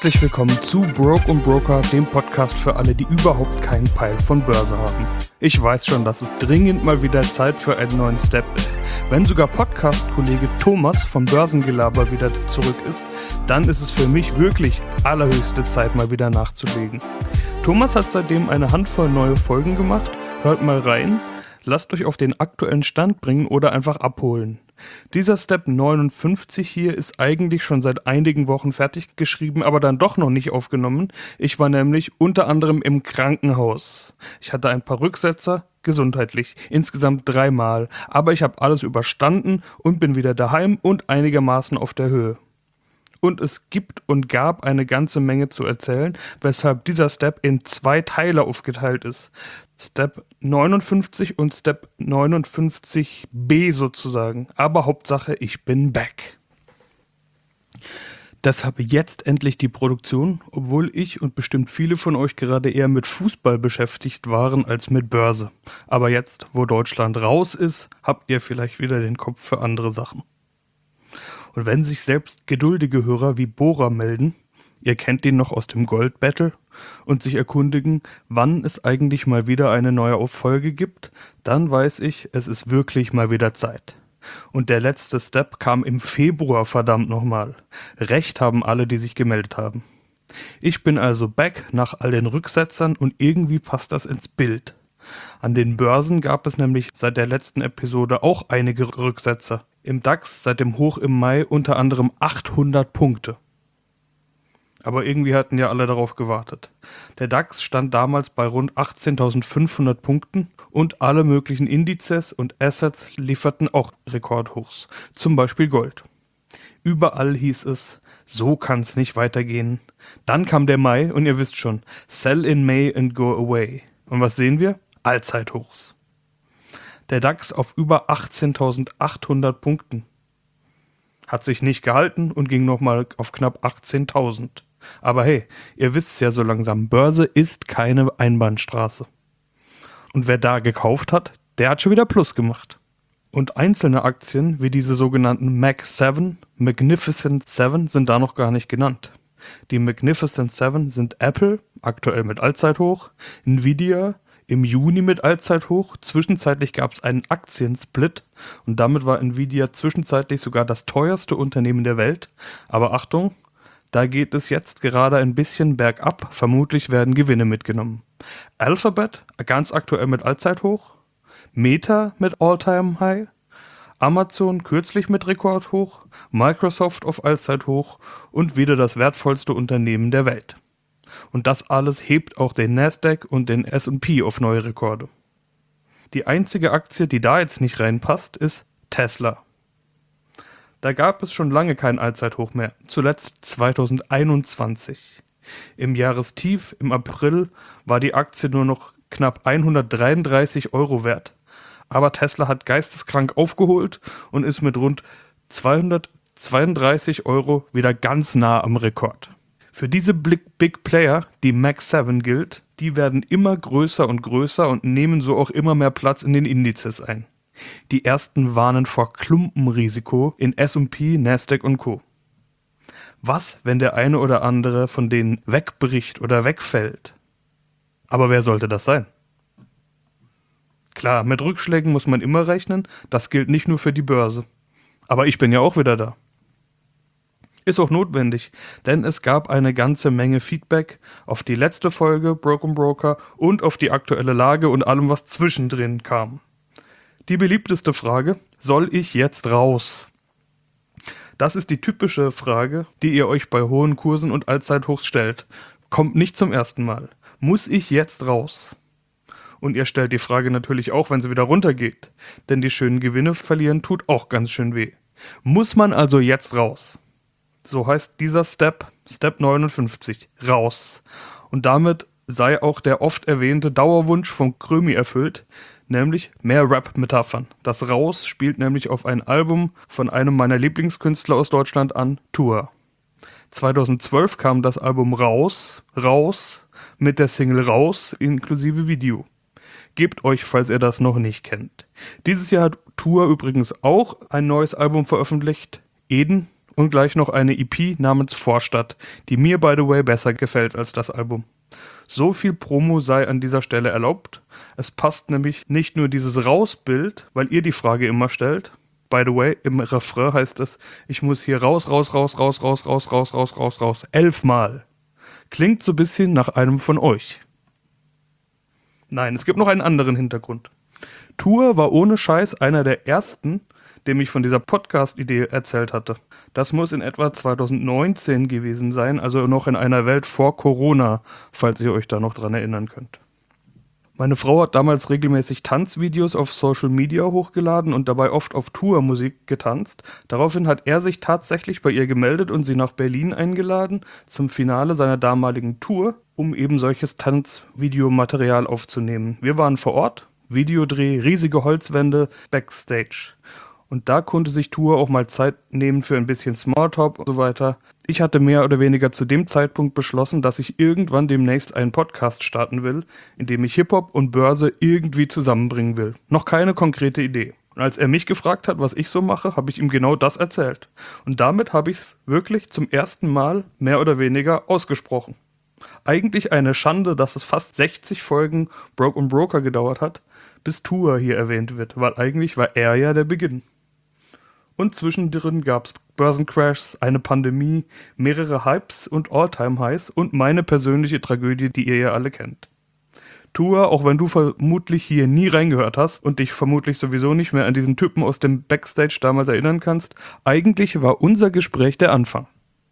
Herzlich willkommen zu Broke & Broker, dem Podcast für alle, die überhaupt keinen Peil von Börse haben. Ich weiß schon, dass es dringend mal wieder Zeit für einen neuen Step ist. Wenn sogar Podcast-Kollege Thomas vom Börsengelaber wieder zurück ist, dann ist es für mich wirklich allerhöchste Zeit, mal wieder nachzulegen. Thomas hat seitdem eine Handvoll neue Folgen gemacht. Hört mal rein, lasst euch auf den aktuellen Stand bringen oder einfach abholen. Dieser Step 59 hier ist eigentlich schon seit einigen Wochen fertig geschrieben, aber dann doch noch nicht aufgenommen. Ich war nämlich unter anderem im Krankenhaus. Ich hatte ein paar Rücksetzer, gesundheitlich, insgesamt 3 Mal. Aber ich habe alles überstanden und bin wieder daheim und einigermaßen auf der Höhe. Und es gibt und gab eine ganze Menge zu erzählen, weshalb dieser Step in 2 Teile aufgeteilt ist. Step 59 und Step 59b sozusagen. Aber Hauptsache, ich bin back. Deshalb jetzt endlich die Produktion, obwohl ich und bestimmt viele von euch gerade eher mit Fußball beschäftigt waren als mit Börse. Aber jetzt, wo Deutschland raus ist, habt ihr vielleicht wieder den Kopf für andere Sachen. Und wenn sich selbst geduldige Hörer wie Bora melden, ihr kennt ihn noch aus dem Gold Battle, und sich erkundigen, wann es eigentlich mal wieder eine neue Folge gibt, dann weiß ich, es ist wirklich mal wieder Zeit. Und der letzte Step kam im Februar, verdammt nochmal. Recht haben alle, die sich gemeldet haben. Ich bin also back nach all den Rücksetzern und irgendwie passt das ins Bild. An den Börsen gab es nämlich seit der letzten Episode auch einige Rücksetzer. Im DAX seit dem Hoch im Mai unter anderem 800 Punkte. Aber irgendwie hatten ja alle darauf gewartet. Der DAX stand damals bei rund 18.500 Punkten und alle möglichen Indizes und Assets lieferten auch Rekordhochs, zum Beispiel Gold. Überall hieß es, so kann's nicht weitergehen. Dann kam der Mai und ihr wisst schon, sell in May and go away. Und was sehen wir? Allzeithochs. Der DAX auf über 18.800 Punkten. Hat sich nicht gehalten und ging nochmal auf knapp 18.000. Aber hey, ihr wisst's ja so langsam, Börse ist keine Einbahnstraße. Und wer da gekauft hat, der hat schon wieder Plus gemacht. Und einzelne Aktien, wie diese sogenannten Mag 7, Magnificent 7, sind da noch gar nicht genannt. Die Magnificent 7 sind Apple, aktuell mit Allzeithoch, Nvidia, im Juni mit Allzeithoch, zwischenzeitlich gab es einen Aktiensplit und damit war Nvidia zwischenzeitlich sogar das teuerste Unternehmen der Welt. Aber Achtung, da geht es jetzt gerade ein bisschen bergab, vermutlich werden Gewinne mitgenommen. Alphabet, ganz aktuell mit Allzeithoch, Meta mit All-Time-High, Amazon kürzlich mit Rekordhoch, Microsoft auf Allzeithoch und wieder das wertvollste Unternehmen der Welt. Und das alles hebt auch den Nasdaq und den S&P auf neue Rekorde. Die einzige Aktie, die da jetzt nicht reinpasst, ist Tesla. Da gab es schon lange kein Allzeithoch mehr, zuletzt 2021. Im Jahrestief im April war die Aktie nur noch knapp 133 Euro wert. Aber Tesla hat geisteskrank aufgeholt und ist mit rund 232 Euro wieder ganz nah am Rekord. Für diese Big Player, die Mag 7 gilt, die werden immer größer und nehmen so auch immer mehr Platz in den Indizes ein. Die ersten warnen vor Klumpenrisiko in S&P, Nasdaq und Co. Was, wenn der eine oder andere von denen wegbricht oder wegfällt? Aber wer sollte das sein? Klar, mit Rückschlägen muss man immer rechnen, das gilt nicht nur für die Börse. Aber ich bin ja auch wieder da. Ist auch notwendig, denn es gab eine ganze Menge Feedback auf die letzte Folge Broke & Broker und auf die aktuelle Lage und allem, was zwischendrin kam. Die beliebteste Frage, soll ich jetzt raus? Das ist die typische Frage, die ihr euch bei hohen Kursen und Allzeithochs stellt. Kommt nicht zum ersten Mal. Muss ich jetzt raus? Und ihr stellt die Frage natürlich auch, wenn sie wieder runtergeht. Denn die schönen Gewinne verlieren tut auch ganz schön weh. Muss man also jetzt raus? So heißt dieser Step 59, raus. Und damit sei auch der oft erwähnte Dauerwunsch von Krömi erfüllt, nämlich mehr Rap-Metaphern. Das Raus spielt nämlich auf ein Album von einem meiner Lieblingskünstler aus Deutschland an, Tour. 2012 kam das Album Raus, mit der Single Raus inklusive Video. Gebt euch, falls ihr das noch nicht kennt. Dieses Jahr hat Tour übrigens auch ein neues Album veröffentlicht, Eden und gleich noch eine EP namens Vorstadt, die mir by the way besser gefällt als das Album. So viel Promo sei an dieser Stelle erlaubt. Es passt nämlich nicht nur dieses Rausbild, weil ihr die Frage immer stellt. By the way, im Refrain heißt es, ich muss hier raus, raus, raus, raus, raus, raus, raus, raus, raus, raus. 11 Mal. Klingt so ein bisschen nach einem von euch. Nein, es gibt noch einen anderen Hintergrund. Tour war ohne Scheiß einer der ersten, dem ich von dieser Podcast-Idee erzählt hatte. Das muss in etwa 2019 gewesen sein, also noch in einer Welt vor Corona, falls ihr euch da noch dran erinnern könnt. Meine Frau hat damals regelmäßig Tanzvideos auf Social Media hochgeladen und dabei oft auf Tourmusik getanzt. Daraufhin hat er sich tatsächlich bei ihr gemeldet und sie nach Berlin eingeladen zum Finale seiner damaligen Tour, um eben solches Tanzvideomaterial aufzunehmen. Wir waren vor Ort, Videodreh, riesige Holzwände, Backstage. Und da konnte sich Tour auch mal Zeit nehmen für ein bisschen Smalltalk und so weiter. Ich hatte mehr oder weniger zu dem Zeitpunkt beschlossen, dass ich irgendwann demnächst einen Podcast starten will, in dem ich Hip-Hop und Börse irgendwie zusammenbringen will. Noch keine konkrete Idee. Und als er mich gefragt hat, was ich so mache, habe ich ihm genau das erzählt. Und damit habe ich es wirklich zum ersten Mal mehr oder weniger ausgesprochen. Eigentlich eine Schande, dass es fast 60 Folgen Broke & Broker gedauert hat, bis Tour hier erwähnt wird, weil eigentlich war er ja der Beginn. Und zwischendrin gab es Börsencrashs, eine Pandemie, mehrere Hypes und All-Time-Highs und meine persönliche Tragödie, die ihr ja alle kennt. Tour, auch wenn du vermutlich hier nie reingehört hast und dich vermutlich sowieso nicht mehr an diesen Typen aus dem Backstage damals erinnern kannst, eigentlich war unser Gespräch der Anfang.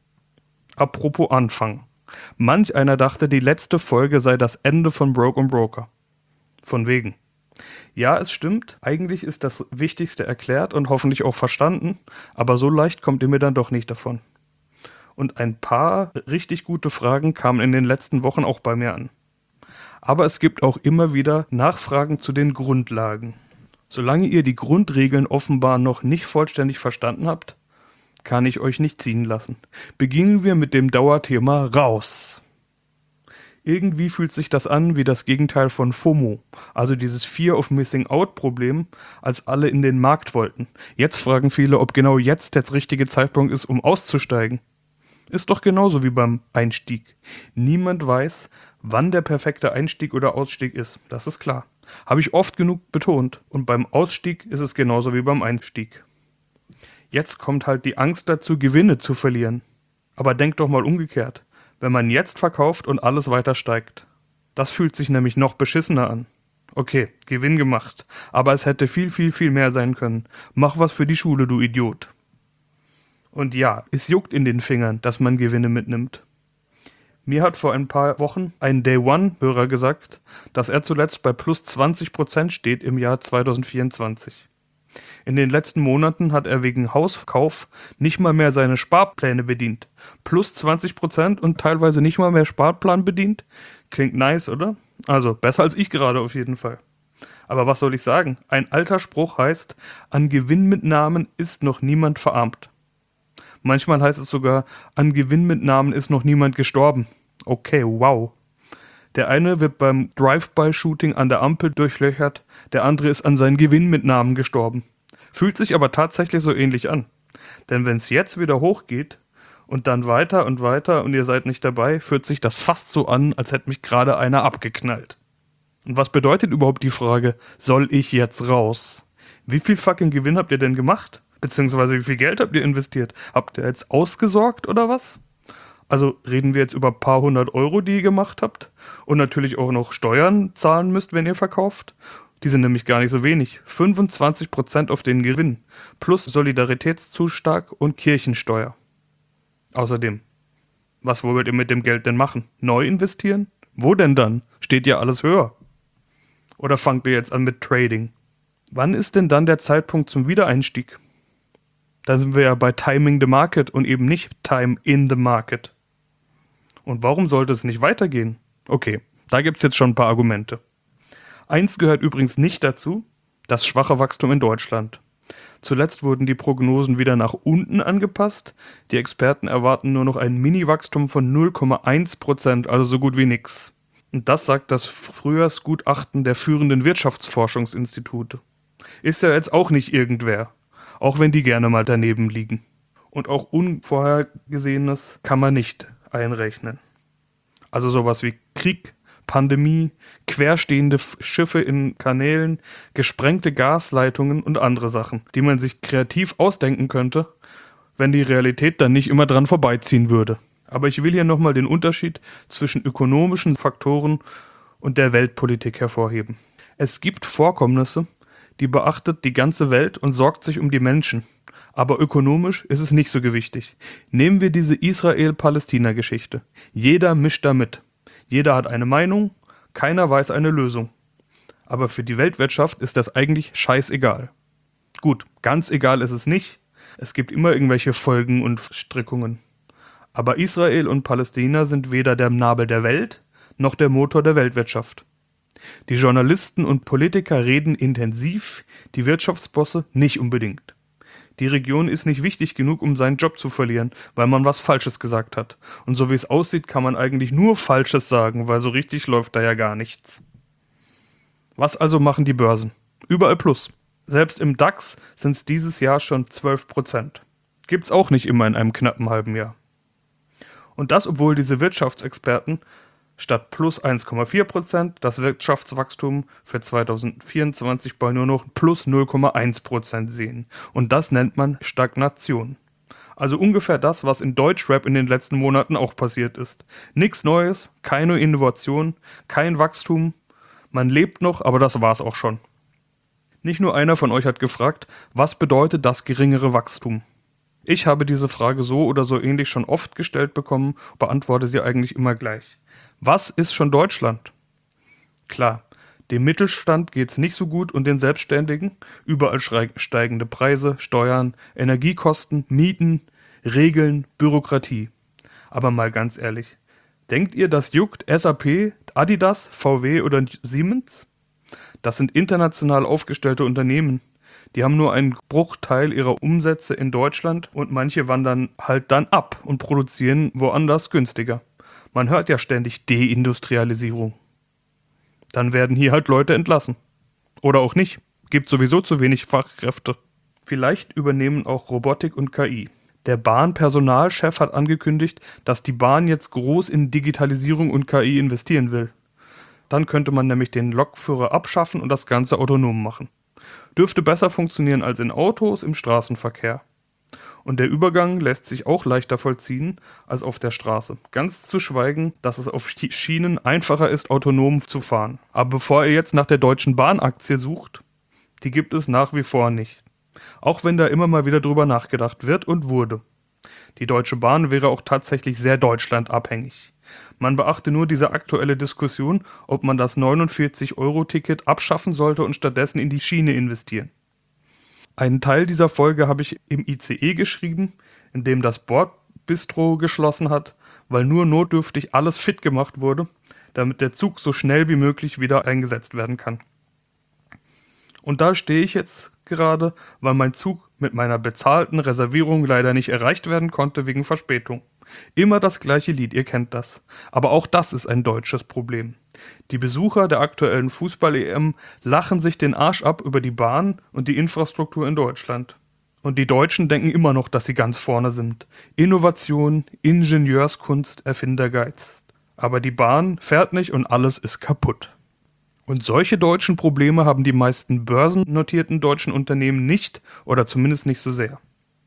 Apropos Anfang. Manch einer dachte, die letzte Folge sei das Ende von Broke & Broker. Von wegen. Ja, es stimmt, eigentlich ist das Wichtigste erklärt und hoffentlich auch verstanden, aber so leicht kommt ihr mir dann doch nicht davon. Und ein paar richtig gute Fragen kamen in den letzten Wochen auch bei mir an. Aber es gibt auch immer wieder Nachfragen zu den Grundlagen. Solange ihr die Grundregeln offenbar noch nicht vollständig verstanden habt, kann ich euch nicht ziehen lassen. Beginnen wir mit dem Dauerthema raus. Irgendwie fühlt sich das an wie das Gegenteil von FOMO, also dieses Fear of Missing Out Problem, als alle in den Markt wollten. Jetzt fragen viele, ob genau jetzt der richtige Zeitpunkt ist, um auszusteigen. Ist doch genauso wie beim Einstieg. Niemand weiß, wann der perfekte Einstieg oder Ausstieg ist, das ist klar. Habe ich oft genug betont. Und beim Ausstieg ist es genauso wie beim Einstieg. Jetzt kommt halt die Angst dazu, Gewinne zu verlieren. Aber denkt doch mal umgekehrt. Wenn man jetzt verkauft und alles weiter steigt. Das fühlt sich nämlich noch beschissener an. Okay, Gewinn gemacht. Aber es hätte viel, viel, viel mehr sein können. Mach was für die Schule, du Idiot. Und ja, es juckt in den Fingern, dass man Gewinne mitnimmt. Mir hat vor ein paar Wochen ein Day-One-Hörer gesagt, dass er zuletzt bei plus 20% steht im Jahr 2024. In den letzten Monaten hat er wegen Hauskauf nicht mal mehr seine Sparpläne bedient. Plus 20% und teilweise nicht mal mehr Sparplan bedient? Klingt nice, oder? Also besser als ich gerade auf jeden Fall. Aber was soll ich sagen? Ein alter Spruch heißt, an Gewinnmitnahmen ist noch niemand verarmt. Manchmal heißt es sogar, an Gewinnmitnahmen ist noch niemand gestorben. Okay, wow. Der eine wird beim Drive-by-Shooting an der Ampel durchlöchert, der andere ist an seinen Gewinnmitnahmen gestorben. Fühlt sich aber tatsächlich so ähnlich an. Denn wenn es jetzt wieder hochgeht und dann weiter und weiter und ihr seid nicht dabei, fühlt sich das fast so an, als hätte mich gerade einer abgeknallt. Und was bedeutet überhaupt die Frage, soll ich jetzt raus? Wie viel fucking Gewinn habt ihr denn gemacht? Beziehungsweise wie viel Geld habt ihr investiert? Habt ihr jetzt ausgesorgt oder was? Also reden wir jetzt über ein paar hundert Euro, die ihr gemacht habt und natürlich auch noch Steuern zahlen müsst, wenn ihr verkauft. Die sind nämlich gar nicht so wenig. 25% auf den Gewinn plus Solidaritätszuschlag und Kirchensteuer. Außerdem, was wollt ihr mit dem Geld denn machen? Neu investieren? Wo denn dann? Steht ja alles höher. Oder fangt ihr jetzt an mit Trading? Wann ist denn dann der Zeitpunkt zum Wiedereinstieg? Da sind wir ja bei Timing the Market und eben nicht Time in the Market. Und warum sollte es nicht weitergehen? Okay, da gibt's jetzt schon ein paar Argumente. Eins gehört übrigens nicht dazu, das schwache Wachstum in Deutschland. Zuletzt wurden die Prognosen wieder nach unten angepasst. Die Experten erwarten nur noch ein Mini-Wachstum von 0,1%, also so gut wie nix. Und das sagt das Frühjahrsgutachten der führenden Wirtschaftsforschungsinstitute. Ist ja jetzt auch nicht irgendwer, auch wenn die gerne mal daneben liegen. Und auch Unvorhergesehenes kann man nicht einrechnen. Also sowas wie Krieg, Pandemie, querstehende Schiffe in Kanälen, gesprengte Gasleitungen und andere Sachen, die man sich kreativ ausdenken könnte, wenn die Realität dann nicht immer dran vorbeiziehen würde. Aber ich will hier nochmal den Unterschied zwischen ökonomischen Faktoren und der Weltpolitik hervorheben. Es gibt Vorkommnisse, die beachtet die ganze Welt und sorgt sich um die Menschen. Aber ökonomisch ist es nicht so gewichtig. Nehmen wir diese Israel-Palästina-Geschichte. Jeder mischt da mit. Jeder hat eine Meinung, keiner weiß eine Lösung. Aber für die Weltwirtschaft ist das eigentlich scheißegal. Gut, ganz egal ist es nicht. Es gibt immer irgendwelche Folgen und Strickungen. Aber Israel und Palästina sind weder der Nabel der Welt, noch der Motor der Weltwirtschaft. Die Journalisten und Politiker reden intensiv, die Wirtschaftsbosse nicht unbedingt. Die Region ist nicht wichtig genug, um seinen Job zu verlieren, weil man was Falsches gesagt hat. Und so wie es aussieht, kann man eigentlich nur Falsches sagen, weil so richtig läuft da ja gar nichts. Was also machen die Börsen? Überall Plus. Selbst im DAX sind es dieses Jahr schon 12%. Gibt's auch nicht immer in einem knappen halben Jahr. Und das, obwohl diese Wirtschaftsexperten statt plus 1,4% das Wirtschaftswachstum für 2024 bei nur noch plus 0,1% sehen. Und das nennt man Stagnation. Also ungefähr das, was in Deutschrap in den letzten Monaten auch passiert ist. Nichts Neues, keine Innovation, kein Wachstum. Man lebt noch, aber das war's auch schon. Nicht nur einer von euch hat gefragt, was bedeutet das geringere Wachstum? Ich habe diese Frage so oder so ähnlich schon oft gestellt bekommen, beantworte sie eigentlich immer gleich. Was ist schon Deutschland? Klar, dem Mittelstand geht's nicht so gut und den Selbstständigen. Überall steigende Preise, Steuern, Energiekosten, Mieten, Regeln, Bürokratie. Aber mal ganz ehrlich, denkt ihr, das juckt SAP, Adidas, VW oder Siemens? Das sind international aufgestellte Unternehmen. Die haben nur einen Bruchteil ihrer Umsätze in Deutschland und manche wandern halt dann ab und produzieren woanders günstiger. Man hört ja ständig Deindustrialisierung. Dann werden hier halt Leute entlassen. Oder auch nicht. Gibt sowieso zu wenig Fachkräfte. Vielleicht übernehmen auch Robotik und KI. Der Bahnpersonalchef hat angekündigt, dass die Bahn jetzt groß in Digitalisierung und KI investieren will. Dann könnte man nämlich den Lokführer abschaffen und das Ganze autonom machen. Dürfte besser funktionieren als in Autos im Straßenverkehr. Und der Übergang lässt sich auch leichter vollziehen als auf der Straße. Ganz zu schweigen, dass es auf Schienen einfacher ist, autonom zu fahren. Aber bevor ihr jetzt nach der Deutschen Bahn-Aktie sucht, die gibt es nach wie vor nicht. Auch wenn da immer mal wieder drüber nachgedacht wird und wurde. Die Deutsche Bahn wäre auch tatsächlich sehr deutschlandabhängig. Man beachte nur diese aktuelle Diskussion, ob man das 49-Euro-Ticket abschaffen sollte und stattdessen in die Schiene investieren. Einen Teil dieser Folge habe ich im ICE geschrieben, in dem das Bordbistro geschlossen hat, weil nur notdürftig alles fit gemacht wurde, damit der Zug so schnell wie möglich wieder eingesetzt werden kann. Und da stehe ich jetzt gerade, weil mein Zug mit meiner bezahlten Reservierung leider nicht erreicht werden konnte wegen Verspätung. Immer das gleiche Lied, ihr kennt das. Aber auch das ist ein deutsches Problem. Die Besucher der aktuellen Fußball-EM lachen sich den Arsch ab über die Bahn und die Infrastruktur in Deutschland. Und die Deutschen denken immer noch, dass sie ganz vorne sind. Innovation, Ingenieurskunst, Erfindergeiz. Aber die Bahn fährt nicht und alles ist kaputt. Und solche deutschen Probleme haben die meisten börsennotierten deutschen Unternehmen nicht oder zumindest nicht so sehr.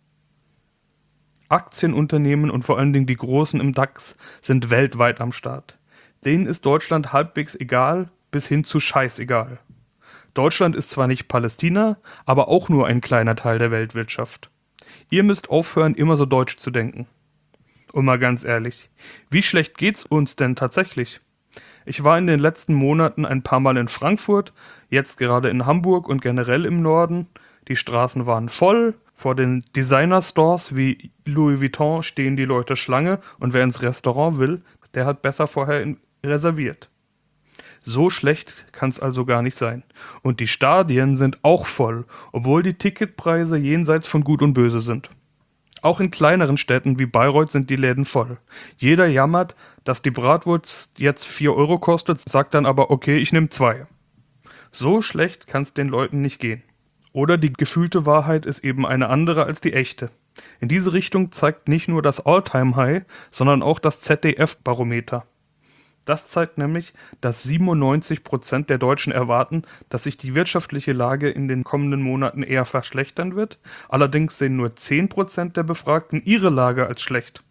Aktienunternehmen und vor allen Dingen die großen im DAX sind weltweit am Start. Denen ist Deutschland halbwegs egal bis hin zu scheißegal. Deutschland ist zwar nicht Palästina, aber auch nur ein kleiner Teil der Weltwirtschaft. Ihr müsst aufhören, immer so deutsch zu denken. Und mal ganz ehrlich, wie schlecht geht's uns denn tatsächlich? Ich war in den letzten Monaten ein paar Mal in Frankfurt, jetzt gerade in Hamburg und generell im Norden. Die Straßen waren voll, vor den Designer-Stores wie Louis Vuitton stehen die Leute Schlange und wer ins Restaurant will, der hat besser vorher reserviert. So schlecht kann es also gar nicht sein. Und die Stadien sind auch voll, obwohl die Ticketpreise jenseits von Gut und Böse sind. Auch in kleineren Städten wie Bayreuth sind die Läden voll. Jeder jammert, dass die Bratwurst jetzt 4 Euro kostet, sagt dann aber, okay, ich nehme 2. So schlecht kann es den Leuten nicht gehen. Oder die gefühlte Wahrheit ist eben eine andere als die echte. In diese Richtung zeigt nicht nur das All-Time-High, sondern auch das ZDF-Barometer. Das zeigt nämlich, dass 97% der Deutschen erwarten, dass sich die wirtschaftliche Lage in den kommenden Monaten eher verschlechtern wird. Allerdings sehen nur 10% der Befragten ihre Lage als schlecht.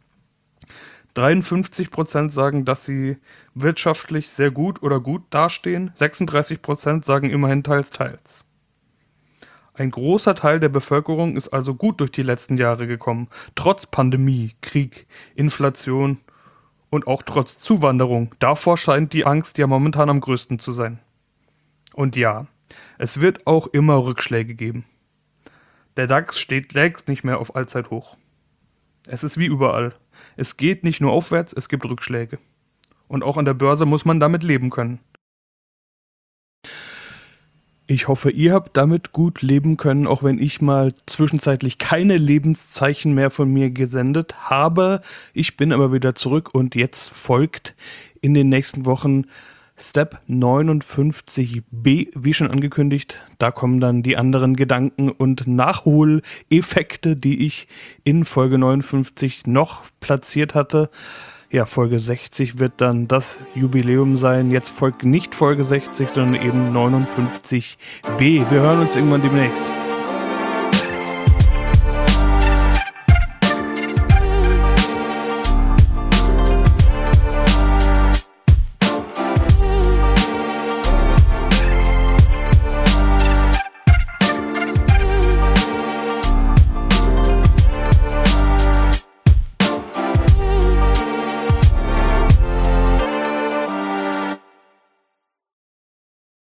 53% sagen, dass sie wirtschaftlich sehr gut oder gut dastehen. 36% sagen immerhin teils, teils. Ein großer Teil der Bevölkerung ist also gut durch die letzten Jahre gekommen, trotz Pandemie, Krieg, Inflation und auch trotz Zuwanderung. Davor scheint die Angst ja momentan am größten zu sein. Und ja, es wird auch immer Rückschläge geben. Der DAX steht längst nicht mehr auf Allzeithoch. Es ist wie überall. Es geht nicht nur aufwärts, es gibt Rückschläge. Und auch an der Börse muss man damit leben können. Ich hoffe, ihr habt damit gut leben können, auch wenn ich mal zwischenzeitlich keine Lebenszeichen mehr von mir gesendet habe. Ich bin aber wieder zurück und jetzt folgt in den nächsten Wochen Step 59b, wie schon angekündigt. Da kommen dann die anderen Gedanken und Nachholeffekte, die ich in Folge 59 noch platziert hatte. Ja, Folge 60 wird dann das Jubiläum sein. Jetzt folgt nicht Folge 60, sondern eben 59b. Wir hören uns irgendwann demnächst.